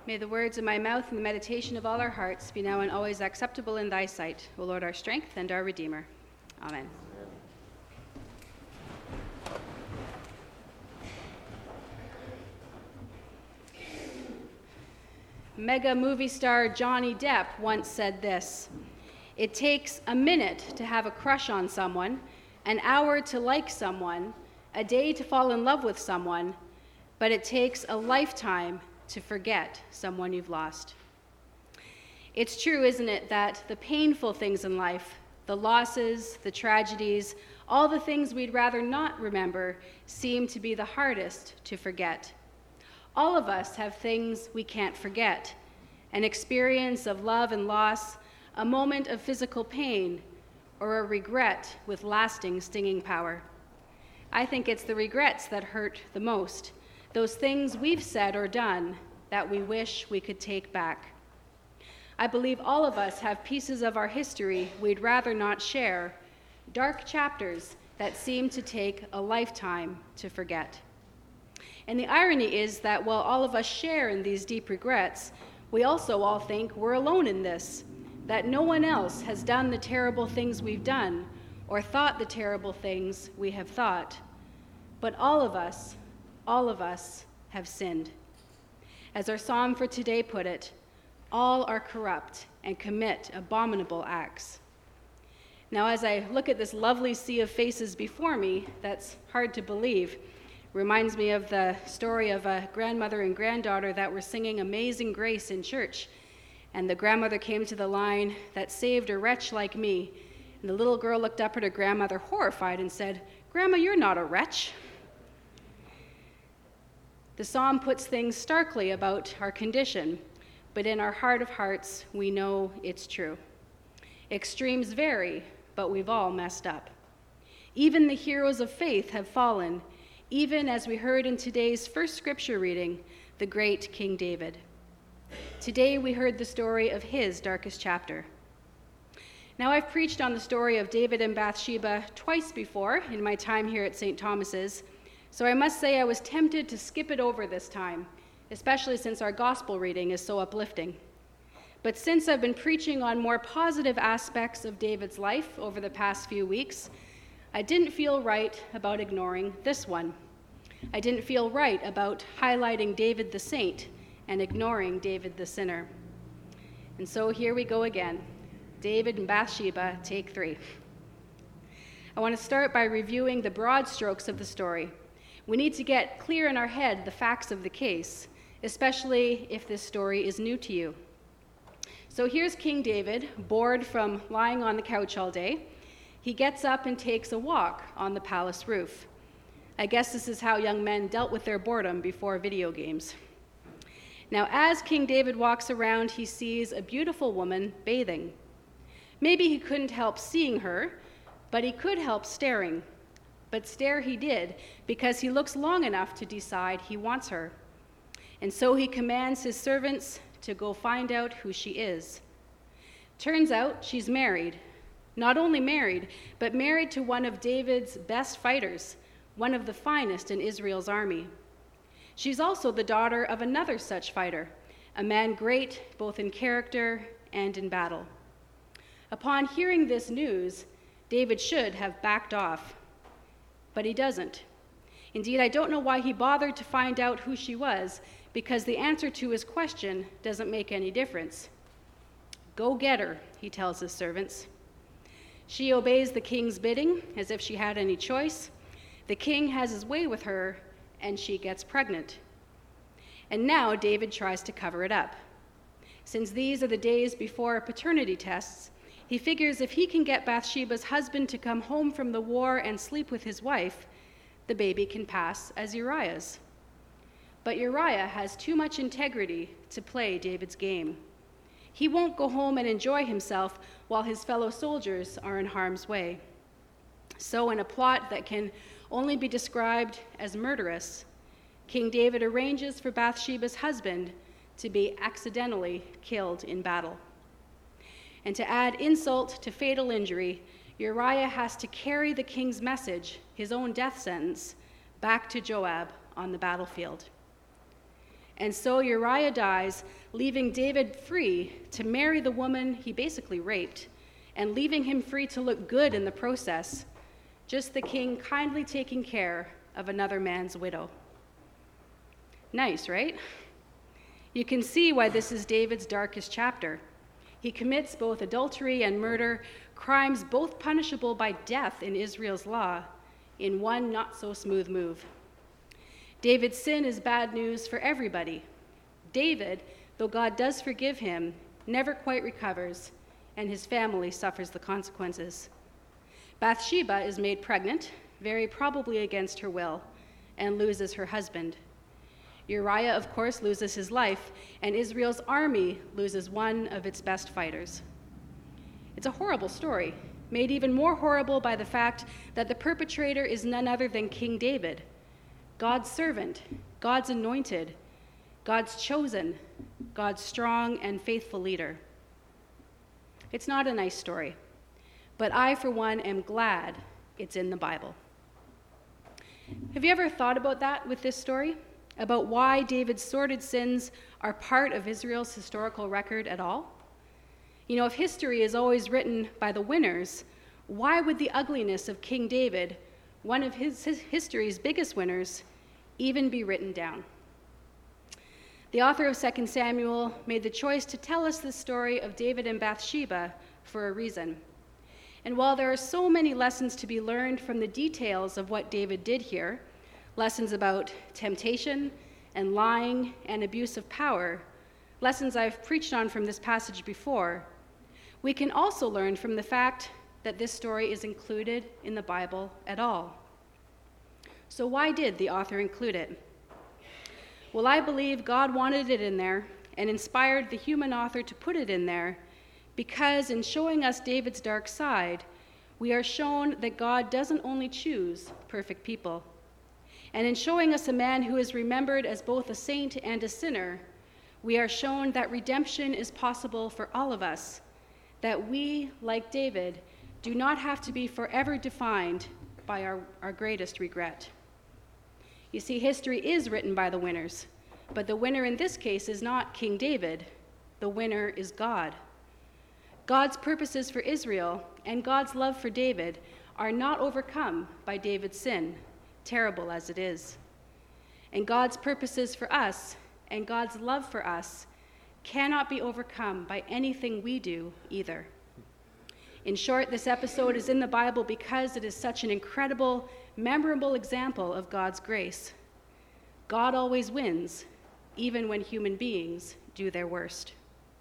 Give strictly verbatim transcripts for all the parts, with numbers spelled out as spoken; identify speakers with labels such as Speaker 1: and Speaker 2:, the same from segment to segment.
Speaker 1: May the words of my mouth and the meditation of all our hearts be now and always acceptable in thy sight, O Lord, our strength and our Redeemer. Amen. Mega movie star Johnny Depp once said this: "It takes a minute to have a crush on someone, an hour to like someone, a day to fall in love with someone, but it takes a lifetime to forget someone you've lost." It's true, isn't it, that the painful things in life, the losses, the tragedies, all the things we'd rather not remember, seem to be the hardest to forget. All of us have things we can't forget: an experience of love and loss, a moment of physical pain, or a regret with lasting stinging power. I think it's the regrets that hurt the most, those things we've said or done that we wish we could take back. I believe all of us have pieces of our history we'd rather not share, dark chapters that seem to take a lifetime to forget. And the irony is that while all of us share in these deep regrets, we also all think we're alone in this, that no one else has done the terrible things we've done or thought the terrible things we have thought. But all of us, all of us have sinned. As our psalm for today put it, all are corrupt and commit abominable acts. Now, as I look at this lovely sea of faces before me, that's hard to believe. Reminds me of the story of a grandmother and granddaughter that were singing Amazing Grace in church. And the grandmother came to the line, "That saved a wretch like me." And the little girl looked up at her grandmother horrified and said, "Grandma, you're not a wretch." The psalm puts things starkly about our condition, but in our heart of hearts, we know it's true. Extremes vary, but we've all messed up. Even the heroes of faith have fallen, even as we heard in today's first scripture reading, the great King David. Today we heard the story of his darkest chapter. Now, I've preached on the story of David and Bathsheba twice before in my time here at Saint Thomas's, so I must say I was tempted to skip it over this time, especially since our gospel reading is so uplifting. But since I've been preaching on more positive aspects of David's life over the past few weeks, I didn't feel right about ignoring this one. I didn't feel right about highlighting David the saint and ignoring David the sinner. And so here we go again. David and Bathsheba, take three. I want to start by reviewing the broad strokes of the story. We need to get clear in our head the facts of the case, especially if this story is new to you. So here's King David, bored from lying on the couch all day. He gets up and takes a walk on the palace roof. I guess this is how young men dealt with their boredom before video games. Now, as King David walks around, he sees a beautiful woman bathing. Maybe he couldn't help seeing her, but he could help staring. But stare he did, because he looks long enough to decide he wants her. And so he commands his servants to go find out who she is. Turns out she's married. Not only married, but married to one of David's best fighters, one of the finest in Israel's army. She's also the daughter of another such fighter, a man great both in character and in battle. Upon hearing this news, David should have backed off, but he doesn't. Indeed, I don't know why he bothered to find out who she was, because the answer to his question doesn't make any difference. "Go get her," he tells his servants. She obeys the king's bidding, as if she had any choice. The king has his way with her, and she gets pregnant. And now David tries to cover it up. Since these are the days before paternity tests, he figures if he can get Bathsheba's husband to come home from the war and sleep with his wife, the baby can pass as Uriah's. But Uriah has too much integrity to play David's game. He won't go home and enjoy himself while his fellow soldiers are in harm's way. So in a plot that can only be described as murderous, King David arranges for Bathsheba's husband to be accidentally killed in battle. And to add insult to fatal injury, Uriah has to carry the king's message, his own death sentence, back to Joab on the battlefield. And so Uriah dies, leaving David free to marry the woman he basically raped, and leaving him free to look good in the process, just the king kindly taking care of another man's widow. Nice, right? You can see why this is David's darkest chapter. He commits both adultery and murder, crimes both punishable by death in Israel's law, in one not-so-smooth move. David's sin is bad news for everybody. David, though God does forgive him, never quite recovers, and his family suffers the consequences. Bathsheba is made pregnant, very probably against her will, and loses her husband. Uriah, of course, loses his life, and Israel's army loses one of its best fighters. It's a horrible story, made even more horrible by the fact that the perpetrator is none other than King David, God's servant, God's anointed, God's chosen, God's strong and faithful leader. It's not a nice story, but I, for one, am glad it's in the Bible. Have you ever thought about that with this story? About why David's sordid sins are part of Israel's historical record at all? You know, if history is always written by the winners, why would the ugliness of King David, one of his, his history's biggest winners, even be written down? The author of Second Samuel made the choice to tell us the story of David and Bathsheba for a reason. And while there are so many lessons to be learned from the details of what David did here, lessons about temptation and lying and abuse of power, lessons I've preached on from this passage before, we can also learn from the fact that this story is included in the Bible at all. So why did the author include it? Well, I believe God wanted it in there and inspired the human author to put it in there because in showing us David's dark side, we are shown that God doesn't only choose perfect people. And in showing us a man who is remembered as both a saint and a sinner, we are shown that redemption is possible for all of us, that we, like David, do not have to be forever defined by our, our greatest regret. You see, history is written by the winners, but the winner in this case is not King David. The winner is God. God's purposes for Israel and God's love for David are not overcome by David's sin, terrible as it is. And God's purposes for us and God's love for us cannot be overcome by anything we do either. In short, this episode is in the Bible because it is such an incredible, memorable example of God's grace. God always wins, even when human beings do their worst.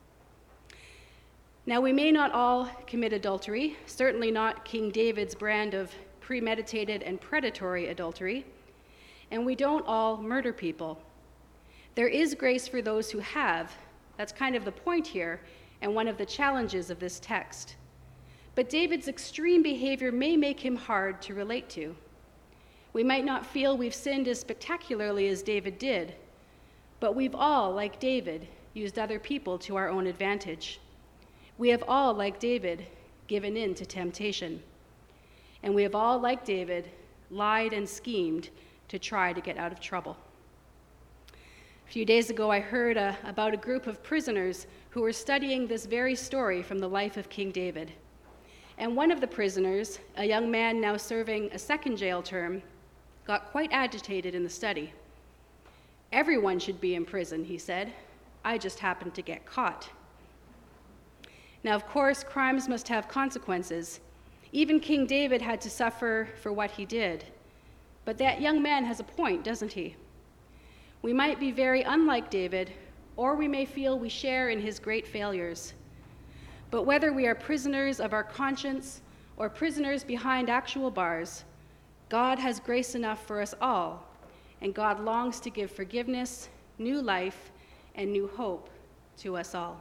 Speaker 1: Now, we may not all commit adultery, certainly not King David's brand of premeditated and predatory adultery, and we don't all murder people. There is grace for those who have. That's kind of the point here, and one of the challenges of this text. But David's extreme behavior may make him hard to relate to. We might not feel we've sinned as spectacularly as David did, but we've all, like David, used other people to our own advantage. We have all, like David, given in to temptation. And we have all, like David, lied and schemed to try to get out of trouble. A few days ago, I heard uh, about a group of prisoners who were studying this very story from the life of King David. And one of the prisoners, a young man now serving a second jail term, got quite agitated in the study. "Everyone should be in prison," he said. "I just happened to get caught." Now, of course, crimes must have consequences. Even King David had to suffer for what he did. But that young man has a point, doesn't he? We might be very unlike David, or we may feel we share in his great failures. But whether we are prisoners of our conscience or prisoners behind actual bars, God has grace enough for us all, and God longs to give forgiveness, new life, and new hope to us all.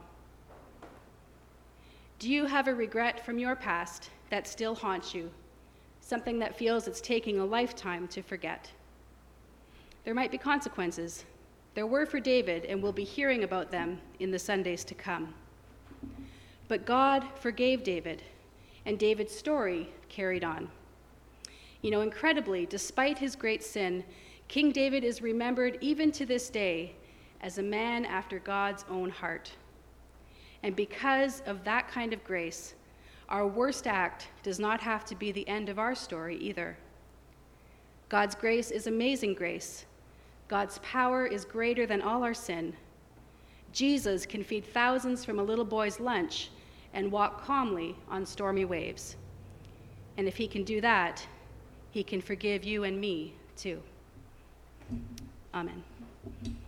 Speaker 1: Do you have a regret from your past that still haunts you, something that feels it's taking a lifetime to forget? There might be consequences. There were for David, and we'll be hearing about them in the Sundays to come. But God forgave David, and David's story carried on. You know, incredibly, despite his great sin, King David is remembered even to this day as a man after God's own heart. And because of that kind of grace, our worst act does not have to be the end of our story either. God's grace is amazing grace. God's power is greater than all our sin. Jesus can feed thousands from a little boy's lunch and walk calmly on stormy waves. And if he can do that, he can forgive you and me too. Amen.